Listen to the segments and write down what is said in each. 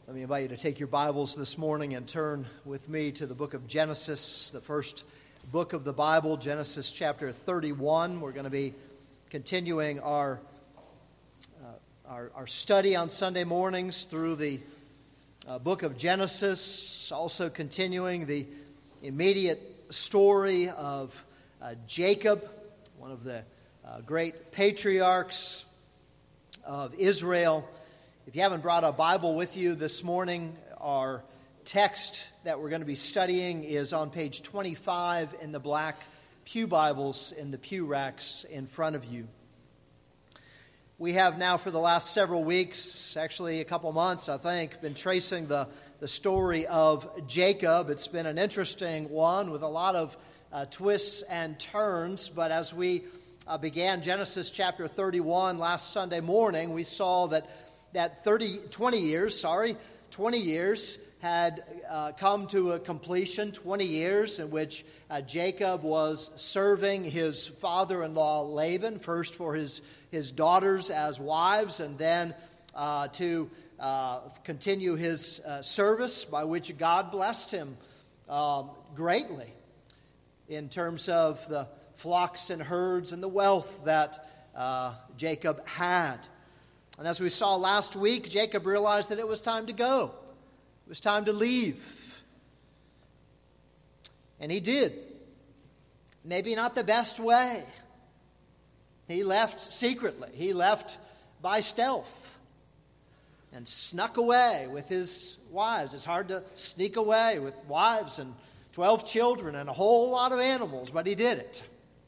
Let me invite you to take your Bibles this morning and turn with me to the book of Genesis, the first book of the Bible, Genesis chapter 31. We're going to be continuing our study on Sunday mornings through the book of Genesis, also continuing the immediate story of Jacob, one of the great patriarchs of Israel. If you haven't brought a Bible with you this morning, our text that we're going to be studying is on page 25 in the black pew Bibles in the pew racks in front of you. We have now for the last several weeks, actually a couple months, I think, been tracing the story of Jacob. It's been an interesting one with a lot of twists and turns, but as we began Genesis chapter 31 last Sunday morning, we saw that 20 years had come to a completion, 20 years in which Jacob was serving his father-in-law Laban, first for his daughters as wives, and then to continue his service by which God blessed him greatly in terms of the flocks and herds and the wealth that Jacob had. And as we saw last week, Jacob realized that it was time to go. It was time to leave. And he did. Maybe not the best way. He left secretly. He left by stealth and snuck away with his wives. It's hard to sneak away with wives and 12 children and a whole lot of animals, but he did it.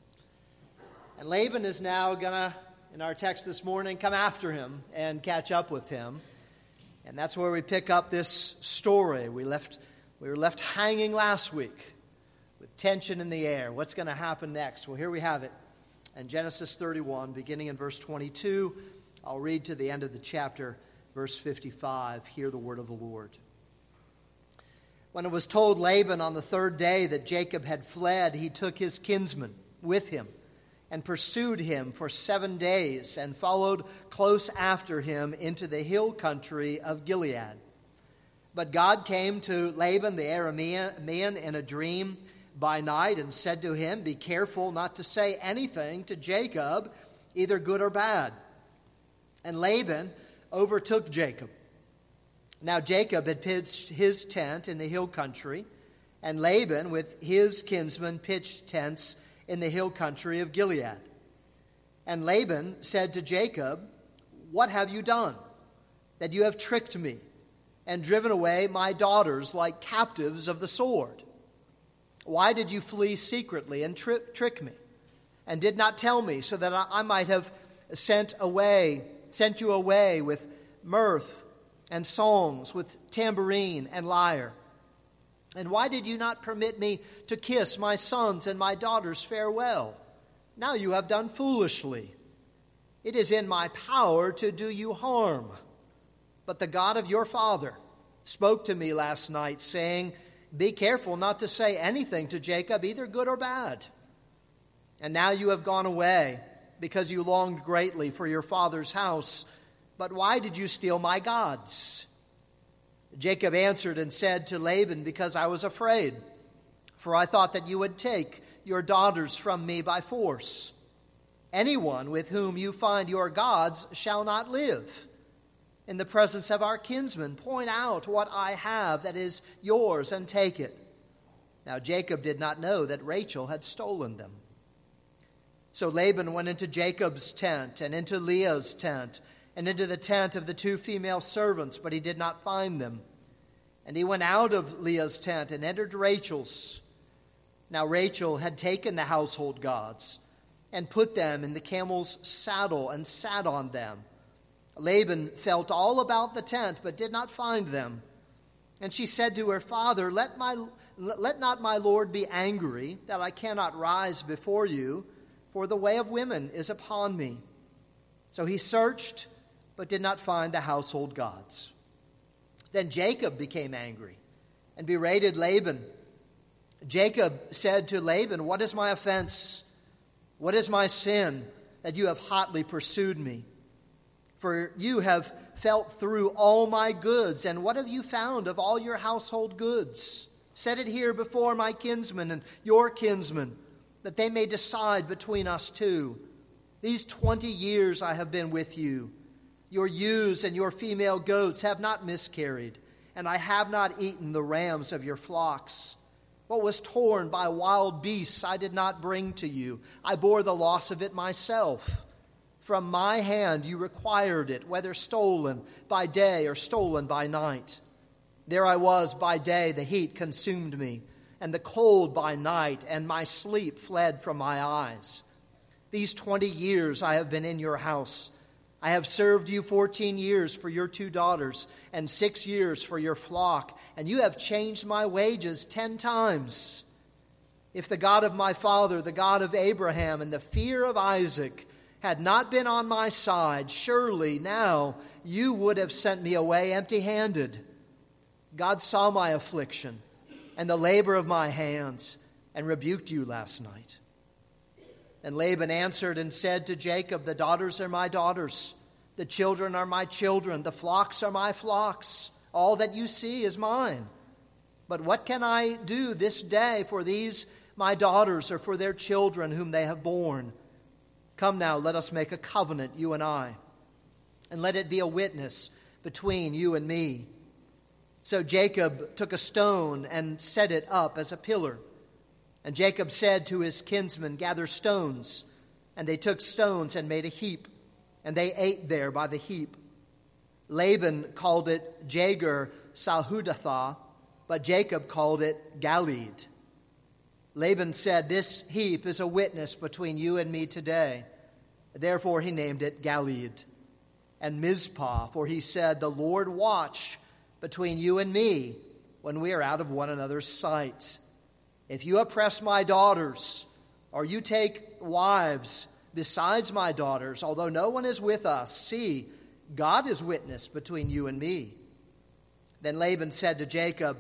And Laban is now going to, in our text this morning, come after him and catch up with him. And that's where we pick up this story. We were left hanging last week with tension in the air. What's going to happen next? Well, here we have it. In Genesis 31, beginning in verse 22, I'll read to the end of the chapter, verse 55. Hear the word of the Lord. When it was told Laban on the third day that Jacob had fled, he took his kinsman with him and pursued him for 7 days, and followed close after him into the hill country of Gilead. But God came to Laban the Aramean in a dream by night, and said to him, "Be careful not to say anything to Jacob, either good or bad." And Laban overtook Jacob. Now Jacob had pitched his tent in the hill country, and Laban with his kinsmen pitched tents in the hill country of Gilead. And Laban said to Jacob, "What have you done, that you have tricked me and driven away my daughters like captives of the sword? Why did you flee secretly and trick me, and did not tell me, so that I might have sent you away with mirth and songs, with tambourine and lyre? And why did you not permit me to kiss my sons and my daughters farewell? Now you have done foolishly. It is in my power to do you harm. But the God of your father spoke to me last night, saying, 'Be careful not to say anything to Jacob, either good or bad.' And now you have gone away, because you longed greatly for your father's house. But why did you steal my gods?" Jacob answered and said to Laban, "Because I was afraid, for I thought that you would take your daughters from me by force. Anyone with whom you find your gods shall not live. In the presence of our kinsmen, point out what I have that is yours and take it." Now Jacob did not know that Rachel had stolen them. So Laban went into Jacob's tent and into Leah's tent and into the tent of the 2 female servants, but he did not find them. And he went out of Leah's tent and entered Rachel's. Now Rachel had taken the household gods and put them in the camel's saddle and sat on them. Laban felt all about the tent, but did not find them. And she said to her father, Let not my lord be angry, that I cannot rise before you, for the way of women is upon me." So he searched, but did not find the household gods. Then Jacob became angry and berated Laban. Jacob said to Laban, "What is my offense? What is my sin that you have hotly pursued me? For you have felt through all my goods, and what have you found of all your household goods? Set it here before my kinsmen and your kinsmen, that they may decide between us two. These 20 years I have been with you. Your ewes and your female goats have not miscarried, and I have not eaten the rams of your flocks. What was torn by wild beasts I did not bring to you. I bore the loss of it myself. From my hand you required it, whether stolen by day or stolen by night. There I was by day, the heat consumed me, and the cold by night, and my sleep fled from my eyes. These 20 years I have been in your house. I have served you 14 years for your 2 daughters, and 6 years for your flock, and you have changed my wages 10 times. If the God of my father, the God of Abraham, and the fear of Isaac had not been on my side, surely now you would have sent me away empty-handed. God saw my affliction and the labor of my hands and rebuked you last night. And Laban answered and said to Jacob, the daughters are my daughters, the children are my children, the flocks are my flocks. All that you see is mine. But what can I do this day for these my daughters or for their children whom they have borne? Come now, let us make a covenant, you and I, and let it be a witness between you and me. So Jacob took a stone and set it up as a pillar. And Jacob said to his kinsmen, gather stones. And they took stones and made a heap, and they ate there by the heap. Laban called it Jagar Sahudathah, but Jacob called it Galeed. Laban said, this heap is a witness between you and me today. Therefore he named it Galeed. And Mizpah, for he said, the Lord watch between you and me when we are out of one another's sight. If you oppress my daughters, or you take wives besides my daughters, although no one is with us, see, God is witness between you and me. Then Laban said to Jacob,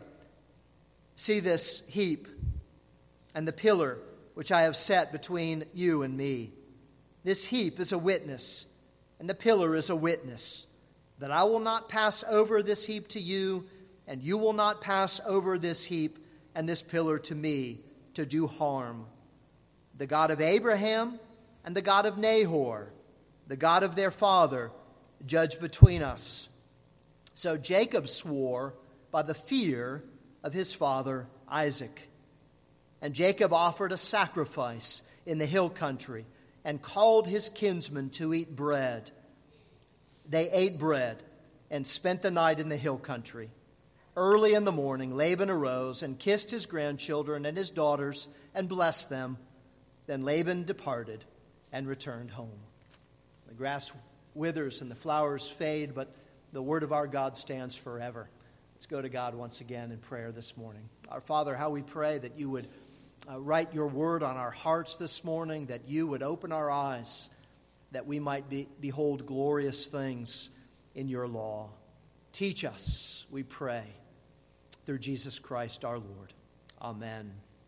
see this heap and the pillar which I have set between you and me. This heap is a witness, and the pillar is a witness, that I will not pass over this heap to you, and you will not pass over this heap and this pillar to me to do harm. The God of Abraham and the God of Nahor, the God of their father, judge between us. So Jacob swore by the fear of his father Isaac. And Jacob offered a sacrifice in the hill country and called his kinsmen to eat bread. They ate bread and spent the night in the hill country. Early in the morning, Laban arose and kissed his grandchildren and his daughters and blessed them. Then Laban departed and returned home. The grass withers and the flowers fade, but the word of our God stands forever. Let's go to God once again in prayer this morning. Our Father, how we pray that you would write your word on our hearts this morning, that you would open our eyes, that we might behold glorious things in your law. Teach us, we pray, through Jesus Christ our Lord. Amen.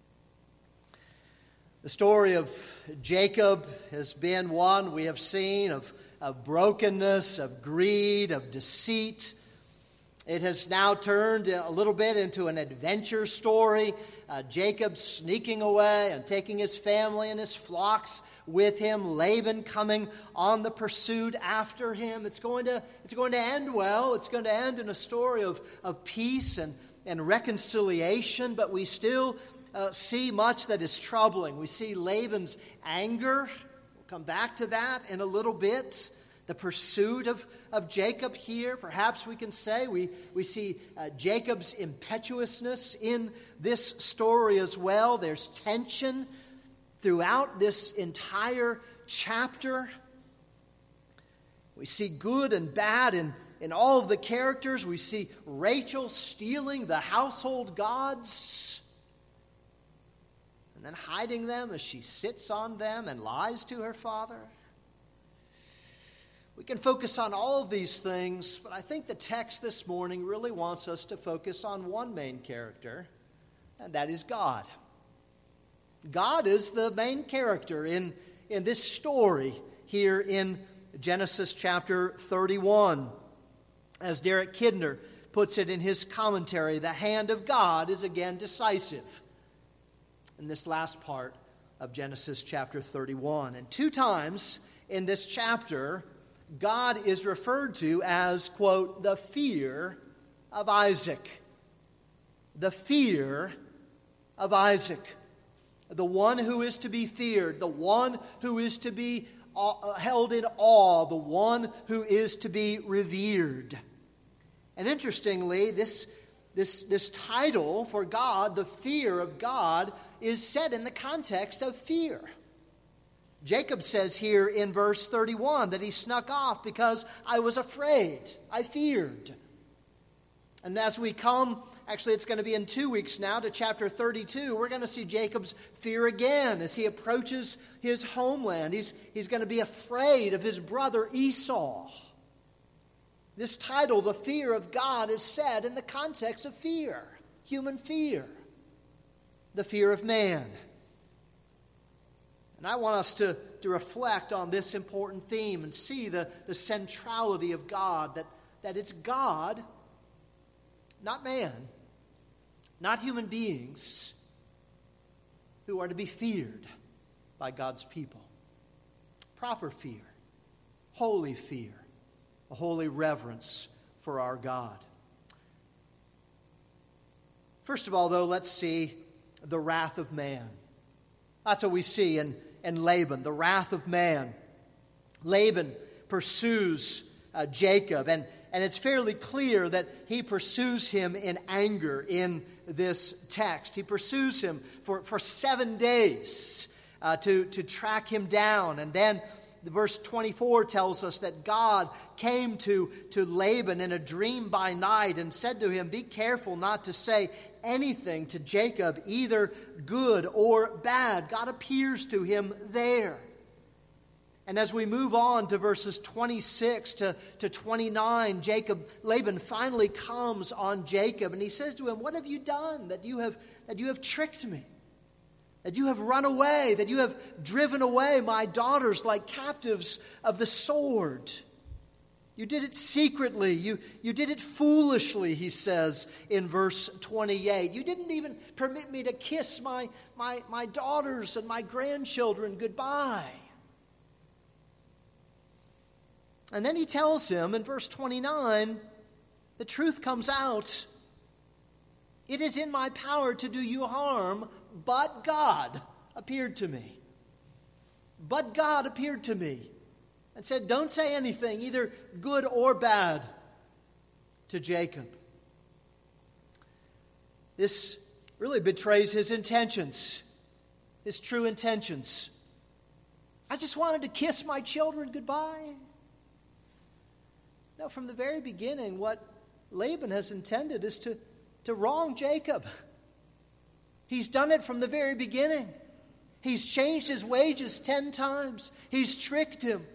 The story of Jacob has been one we have seen of brokenness, of greed, of deceit. It has now turned a little bit into an adventure story. Jacob sneaking away and taking his family and his flocks with him. Laban coming on the pursuit after him. It's going to end well. It's going to end in a story of peace and reconciliation. But we still see much that is troubling. We see Laban's anger. We'll come back to that in a little bit. The pursuit of Jacob here, perhaps we can say. We see Jacob's impetuousness in this story as well. There's tension throughout this entire chapter. We see good and bad in all of the characters. We see Rachel stealing the household gods and then hiding them as she sits on them and lies to her father. We can focus on all of these things, but I think the text this morning really wants us to focus on one main character, and that is God. God is the main character in this story here in Genesis chapter 31. As Derek Kidner puts it in his commentary, the hand of God is again decisive in this last part of Genesis chapter 31. And 2 times in this chapter, God is referred to as, quote, the fear of Isaac. The fear of Isaac. The one who is to be feared, the one who is to be held in awe, the one who is to be revered. And interestingly, this title for God, the fear of God, is set in the context of fear. Jacob says here in verse 31 that he snuck off because I was afraid, I feared. And as we come, actually it's going to be in 2 weeks now, to chapter 32, we're going to see Jacob's fear again as he approaches his homeland. He's going to be afraid of his brother Esau. This title, the fear of God, is said in the context of fear, human fear, the fear of man. And I want us to reflect on this important theme and see the centrality of God, that it's God, not man, not human beings, who are to be feared by God's people. Proper fear, holy fear, a holy reverence for our God. First of all, though, let's see the wrath of man. That's what we see in Laban, the wrath of man. Laban pursues Jacob, and it's fairly clear that he pursues him in anger in this text. He pursues him for 7 days to track him down. And then verse 24 tells us that God came to Laban in a dream by night and said to him, "Be careful not to say anything to Jacob, either good or bad." God appears to him there. And as we move on to verses 26 to 29, Laban finally comes on Jacob, and he says to him, "What have you done that you have tricked me? That you have run away, that you have driven away my daughters like captives of the sword? You did it secretly. You did it foolishly," he says in verse 28. "You didn't even permit me to kiss my daughters and my grandchildren goodbye." And then he tells him in verse 29, the truth comes out. "It is in my power to do you harm, but God appeared to me." But God appeared to me and said, "Don't say anything, either good or bad, to Jacob." This really betrays his intentions, his true intentions. "I just wanted to kiss my children goodbye." No, from the very beginning, what Laban has intended is to wrong Jacob. He's done it from the very beginning. He's changed his wages 10 times. He's tricked him.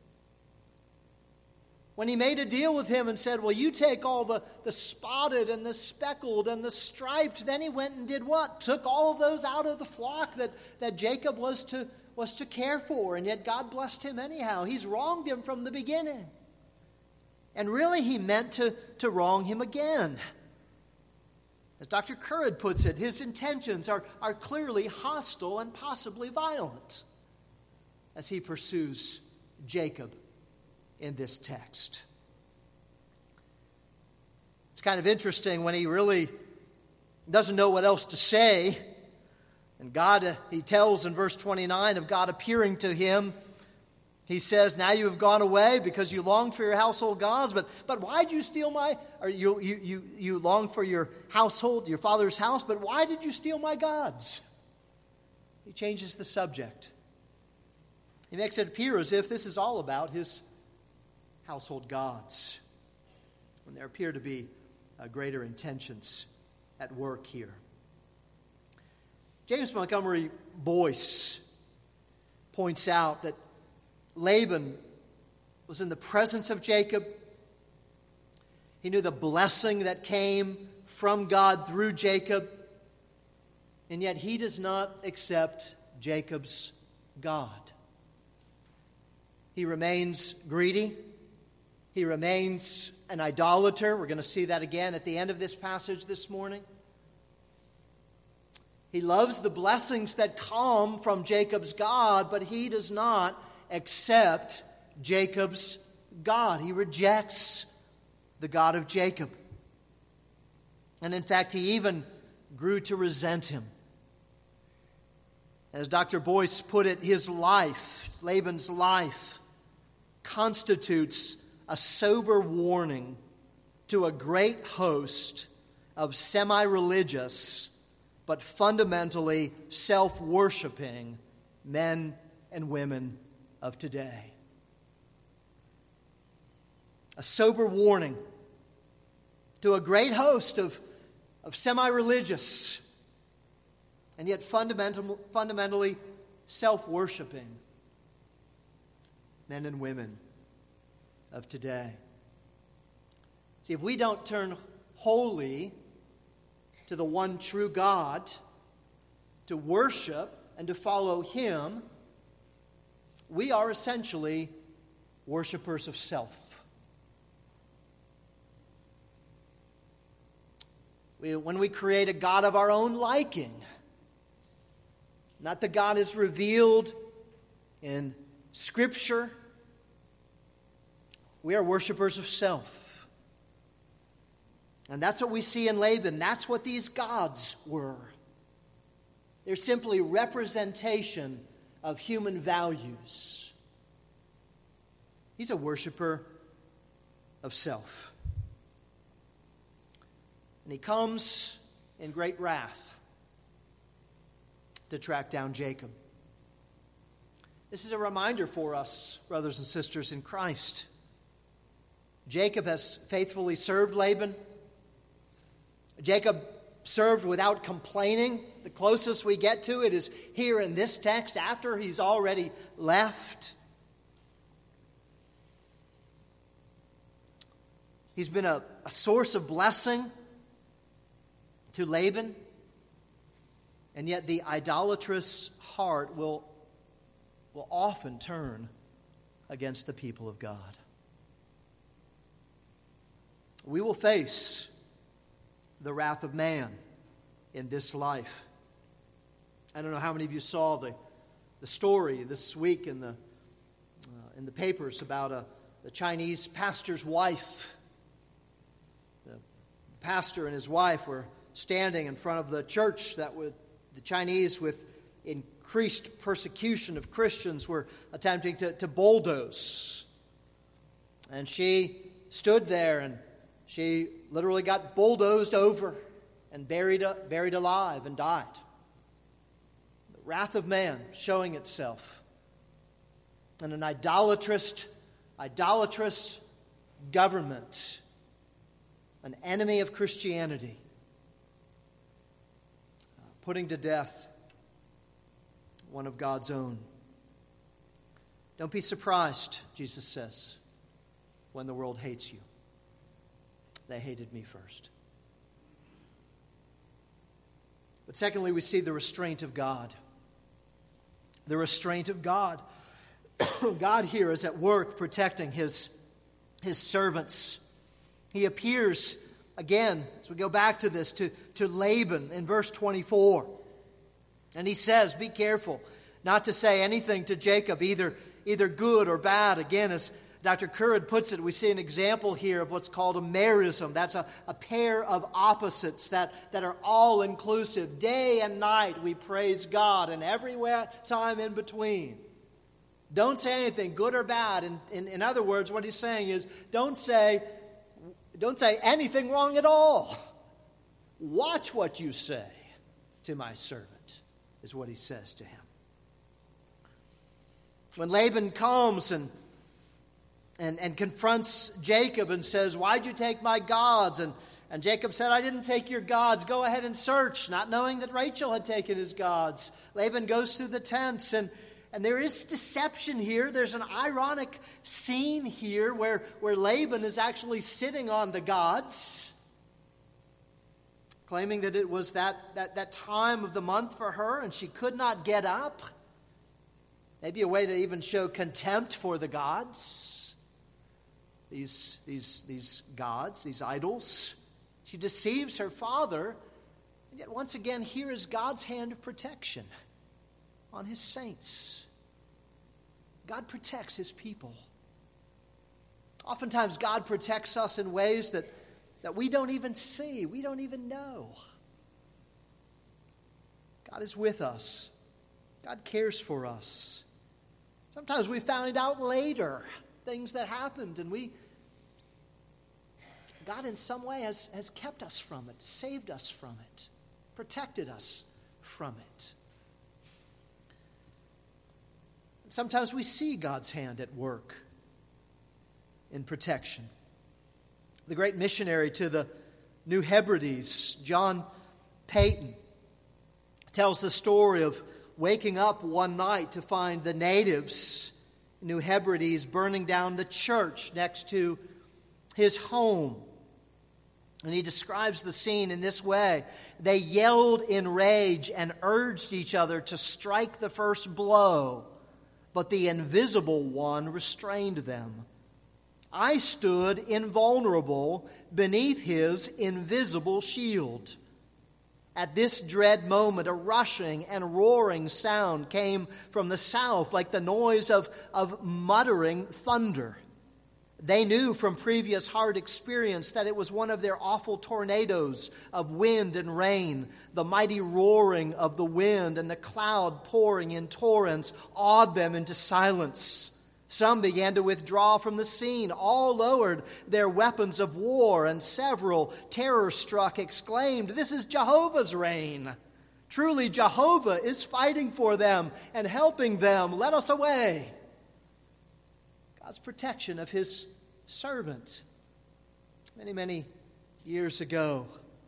When he made a deal with him and said, "Well, you take all the spotted and the speckled and the striped," then he went and did what? Took all of those out of the flock that Jacob was to care for, and yet God blessed him anyhow. He's wronged him from the beginning. And really, he meant to wrong him again. As Dr. Currid puts it, his intentions are clearly hostile and possibly violent as he pursues Jacob in this text. It's kind of interesting when he really doesn't know what else to say. And God, he tells in verse 29 of God appearing to him. He says, "Now you have gone away because you longed for your household gods, but why did you steal you longed for your household, your father's house, but why did you steal my gods?" He changes the subject. He makes it appear as if this is all about his household gods, when there appear to be greater intentions at work here. James Montgomery Boyce points out that Laban was in the presence of Jacob. He knew the blessing that came from God through Jacob, and yet he does not accept Jacob's God. He remains greedy. He remains an idolater. We're going to see that again at the end of this passage this morning. He loves the blessings that come from Jacob's God, but he does not accept Jacob's God. He rejects the God of Jacob. And in fact, he even grew to resent him. As Dr. Boyce put it, his life, Laban's life, constitutes a sober warning to a great host of semi-religious but fundamentally self-worshiping men and women of today. A sober warning to a great host of semi-religious and yet fundamentally self-worshiping men and women of today. See, if we don't turn wholly to the one true God, to worship and to follow Him, we are essentially worshipers of self. When we create a God of our own liking, not the God is revealed in Scripture, we are worshipers of self. And that's what we see in Laban. That's what these gods were. They're simply representation of human values. He's a worshiper of self. And he comes in great wrath to track down Jacob. This is a reminder for us, brothers and sisters in Christ. Jacob has faithfully served Laban. Jacob served without complaining. The closest we get to it is here in this text after he's already left. He's been a source of blessing to Laban, and yet the idolatrous heart will often turn against the people of God. We will face the wrath of man in this life. I don't know how many of you saw the story this week in the papers about the Chinese pastor's wife. The pastor and his wife were standing in front of the church that the Chinese, with increased persecution of Christians, were attempting to bulldoze. And she stood there and she literally got bulldozed over and buried alive and died. The wrath of man showing itself. And an idolatrous government, an enemy of Christianity, putting to death one of God's own. Don't be surprised, Jesus says, when the world hates you. They hated me first. But secondly, we see the restraint of God. The restraint of God. God here is at work protecting his servants. He appears again, as we go back to this, to Laban in verse 24. And he says, be careful not to say anything to Jacob, either good or bad. Again, as Dr. Currid puts it, we see an example here of what's called a merism. That's a pair of opposites that are all-inclusive. Day and night we praise God, and every time in between. Don't say anything, good or bad. In other words, what he's saying is, don't say anything wrong at all. Watch what you say to my servant, is what he says to him. When Laban comes and confronts Jacob and says, why'd you take my gods? And Jacob said, I didn't take your gods. Go ahead and search, not knowing that Rachel had taken his gods. Laban goes through the tents, and there is deception here. There's an ironic scene here where Laban is actually sitting on the gods, claiming that it was that time of the month for her, and she could not get up. maybe a way to even show contempt for the gods, these gods, these idols. She deceives her father, and yet once again here is God's hand of protection on his saints. God protects his people. Oftentimes God protects us in ways that we don't even see, we don't even know. God is with us. God cares for us. Sometimes we find out later things that happened, and God in some way has kept us from it, saved us from it, protected us from it. And sometimes we see God's hand at work in protection. The great missionary to the New Hebrides, John Paton, tells the story of waking up one night to find the natives in New Hebrides burning down the church next to his home. And he describes the scene in this way. They yelled in rage and urged each other to strike the first blow, but the invisible one restrained them. I stood invulnerable beneath his invisible shield. At this dread moment, a rushing and roaring sound came from the south, like the noise of muttering thunder. They knew from previous hard experience that it was one of their awful tornadoes of wind and rain. The mighty roaring of the wind and the cloud pouring in torrents awed them into silence. Some began to withdraw from the scene. All lowered their weapons of war, and several, terror-struck, exclaimed, "This is Jehovah's rain. Truly, Jehovah is fighting for them and helping them. Let us away." God's protection of his servant many, many years ago.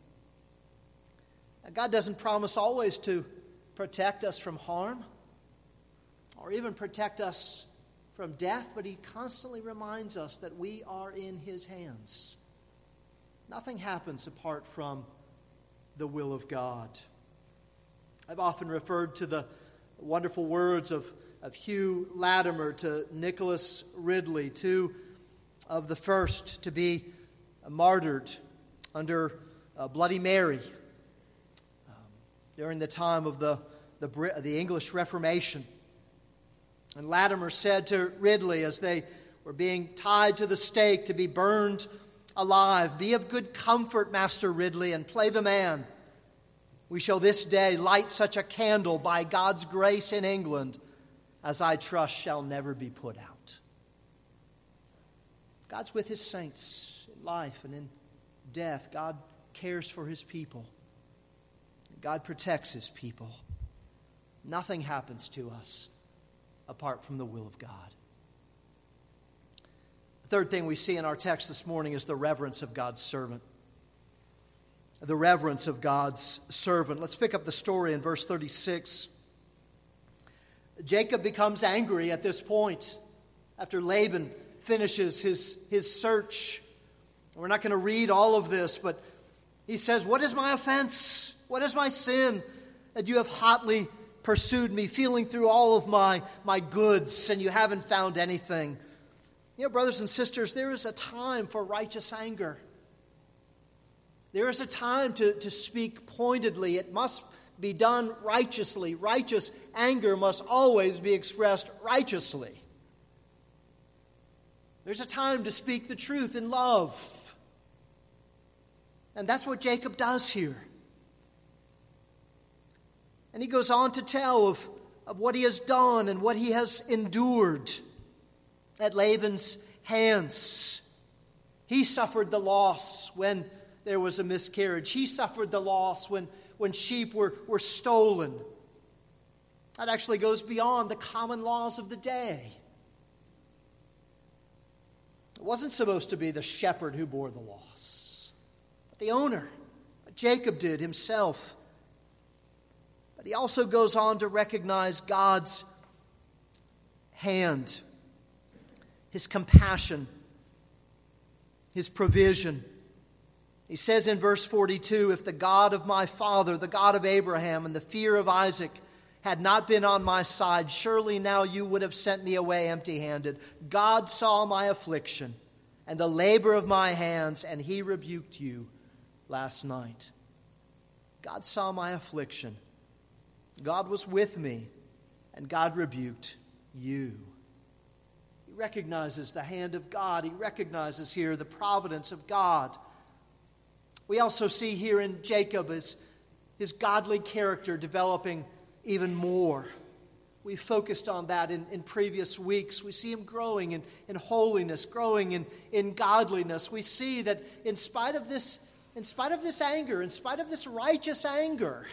Now, God doesn't promise always to protect us from harm or even protect us from death, but he constantly reminds us that we are in his hands. Nothing happens apart from the will of God. I've often referred to the wonderful words of Hugh Latimer to Nicholas Ridley, two of the first to be martyred under Bloody Mary during the time of the English Reformation. And Latimer said to Ridley as they were being tied to the stake to be burned alive, "Be of good comfort, Master Ridley, and play the man. We shall this day light such a candle by God's grace in England as I trust shall never be put out." God's with his saints in life and in death. God cares for his people. God protects his people. Nothing happens to us apart from the will of God. The third thing we see in our text this morning is the reverence of God's servant. The reverence of God's servant. Let's pick up the story in verse 36. Jacob becomes angry at this point after Laban finishes his search. We're not going to read all of this, but he says, "What is my offense? What is my sin that you have hotly pursued me, feeling through all of my goods, and you haven't found anything?" You know, brothers and sisters, there is a time for righteous anger. There is a time to speak pointedly. It must be done righteously. Righteous anger must always be expressed righteously. There's a time to speak the truth in love. And that's what Jacob does here. And he goes on to tell of what he has done and what he has endured at Laban's hands. He suffered the loss when there was a miscarriage. He suffered the loss when sheep were stolen. That actually goes beyond the common laws of the day. It wasn't supposed to be the shepherd who bore the loss, but the owner. Jacob did himself. But he also goes on to recognize God's hand, his compassion, his provision. He says in verse 42, "If the God of my father, the God of Abraham, and the fear of Isaac had not been on my side, surely now you would have sent me away empty-handed. God saw my affliction and the labor of my hands, and he rebuked you last night. God saw my affliction. God was with me, and God rebuked you. He recognizes the hand of God. He recognizes here the providence of God. We also see here in Jacob his godly character developing even more. We focused on that in previous weeks. We see him growing in holiness, growing in godliness. We see that in spite of this anger, in spite of this righteous anger,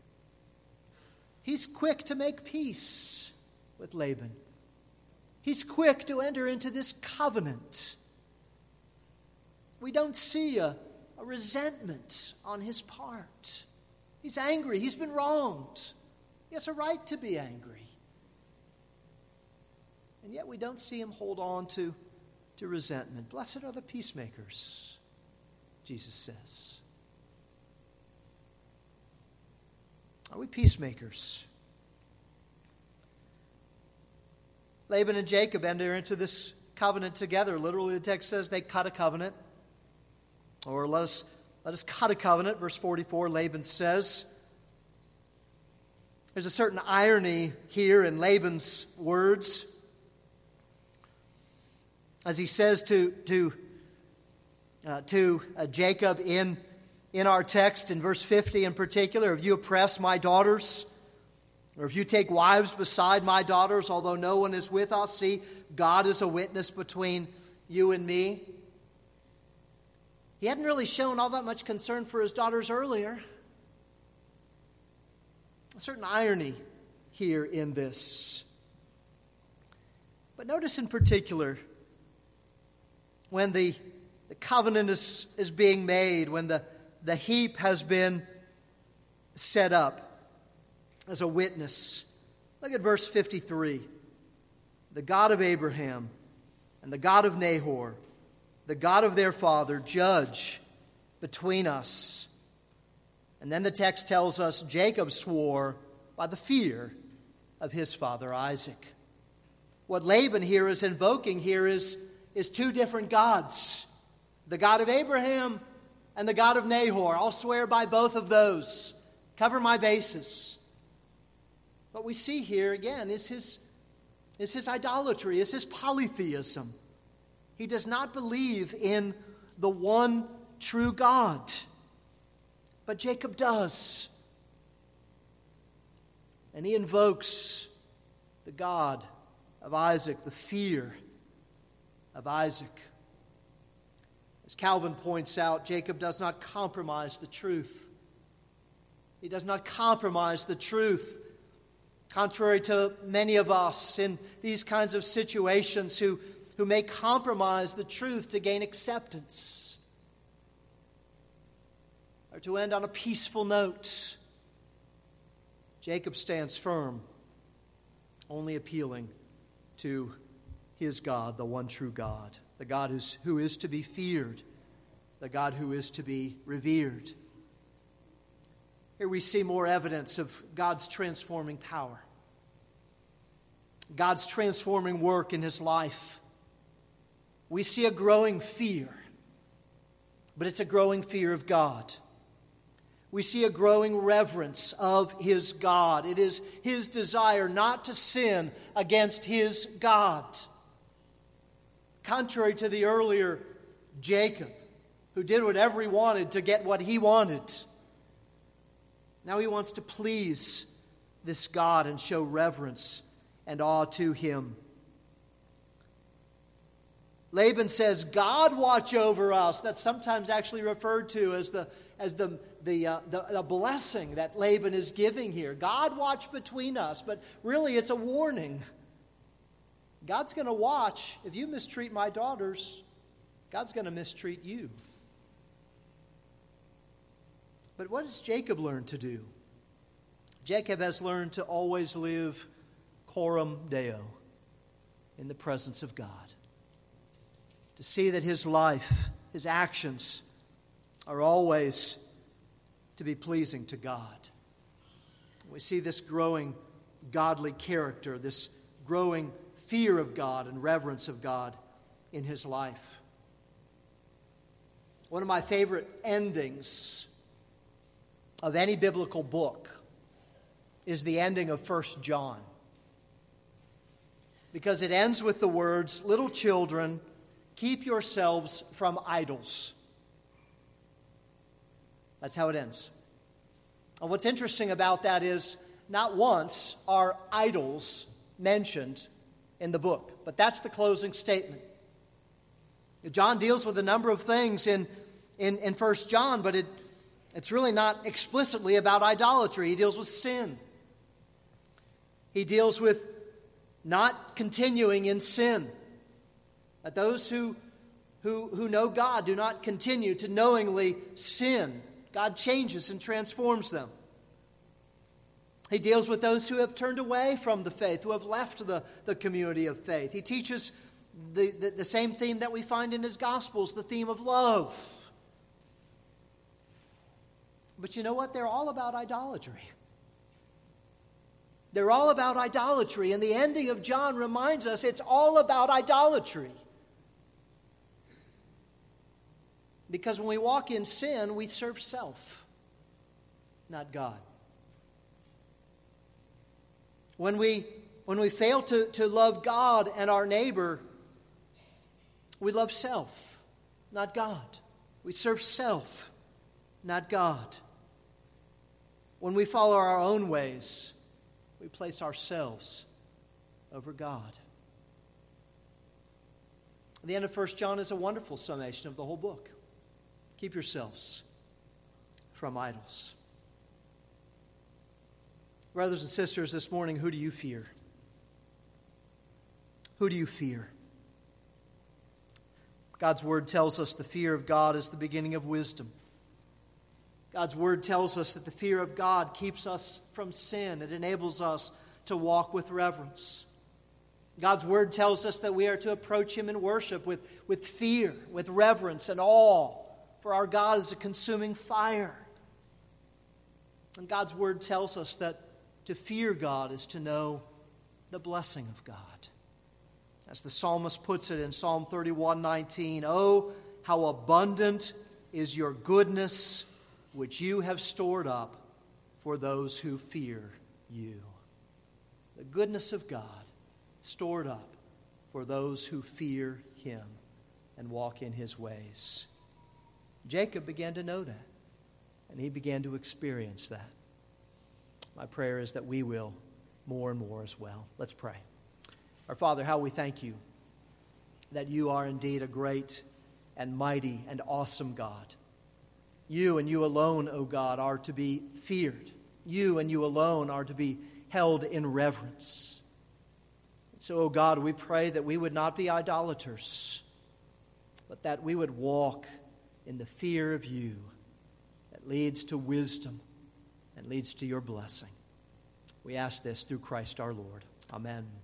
he's quick to make peace with Laban. He's quick to enter into this covenant. We don't see a resentment on his part. He's angry. He's been wronged. He has a right to be angry. And yet we don't see him hold on to resentment. Blessed are the peacemakers, Jesus says. Are we peacemakers? Laban and Jacob enter into this covenant together. Literally, the text says they cut a covenant. Or let us cut a covenant. Verse 44, Laban says. There's a certain irony here in Laban's words. As he says to Jacob in our text, in verse 50 in particular, if you oppress my daughters, or if you take wives beside my daughters, although no one is with us, see, God is a witness between you and me. He hadn't really shown all that much concern for his daughters earlier. A certain irony here in this. But notice in particular, when the covenant is being made, when the heap has been set up as a witness. Look at verse 53. The God of Abraham and the God of Nahor, the God of their father, judge between us. And then the text tells us Jacob swore by the fear of his father Isaac. What Laban here is invoking here is two different gods. The God of Abraham and the God of Nahor. I'll swear by both of those. Cover my bases. What we see here again is his idolatry, is his polytheism. He does not believe in the one true God. But Jacob does. And he invokes the God of Isaac, the fear of Isaac. As Calvin points out, Jacob does not compromise the truth. He does not compromise the truth, contrary to many of us in these kinds of situations who may compromise the truth to gain acceptance or to end on a peaceful note. Jacob stands firm, only appealing to his God, the one true God, the God who is to be feared, the God who is to be revered. Here we see more evidence of God's transforming power, God's transforming work in his life. We see a growing fear, but it's a growing fear of God. We see a growing reverence of his God. It is his desire not to sin against his God. Contrary to the earlier Jacob, who did whatever he wanted to get what he wanted. Now he wants to please this God and show reverence and awe to him. Laban says, God watch over us. That's sometimes actually referred to as the blessing that Laban is giving here. God watch between us. But really it's a warning. God's going to watch. If you mistreat my daughters, God's going to mistreat you. But what does Jacob learn to do? Jacob has learned to always live coram Deo, in the presence of God. To see that his life, his actions, are always to be pleasing to God. We see this growing godly character, this growing fear of God and reverence of God in his life. One of my favorite endings of any biblical book is the ending of 1 John. Because it ends with the words, "Little children, keep yourselves from idols." That's how it ends. And what's interesting about that is not once are idols mentioned in the book, but that's the closing statement. John deals with a number of things in 1 John, but it's really not explicitly about idolatry. He deals with sin. He deals with not continuing in sin. That those who know God do not continue to knowingly sin. God changes and transforms them. He deals with those who have turned away from the faith, who have left the community of faith. He teaches the same theme that we find in his Gospels, the theme of love. But you know what? They're all about idolatry. They're all about idolatry, and the ending of John reminds us it's all about idolatry. Because when we walk in sin, we serve self, not God. When we fail to love God and our neighbor, we love self, not God. We serve self, not God. When we follow our own ways, we place ourselves over God. The end of 1 John is a wonderful summation of the whole book. Keep yourselves from idols. Brothers and sisters, this morning, who do you fear? Who do you fear? God's Word tells us the fear of God is the beginning of wisdom. God's Word tells us that the fear of God keeps us from sin. It enables us to walk with reverence. God's Word tells us that we are to approach Him in worship with fear, with reverence and awe, for our God is a consuming fire. And God's Word tells us that to fear God is to know the blessing of God. As the psalmist puts it in Psalm 31:19, "Oh, how abundant is your goodness, which you have stored up for those who fear you." The goodness of God stored up for those who fear Him and walk in His ways. Jacob began to know that, and he began to experience that. My prayer is that we will more and more as well. Let's pray. Our Father, how we thank you that you are indeed a great and mighty and awesome God. You and you alone, O God, are to be feared. You and you alone are to be held in reverence. And so, O God, we pray that we would not be idolaters, but that we would walk in the fear of you that leads to wisdom and leads to your blessing. We ask this through Christ our Lord. Amen.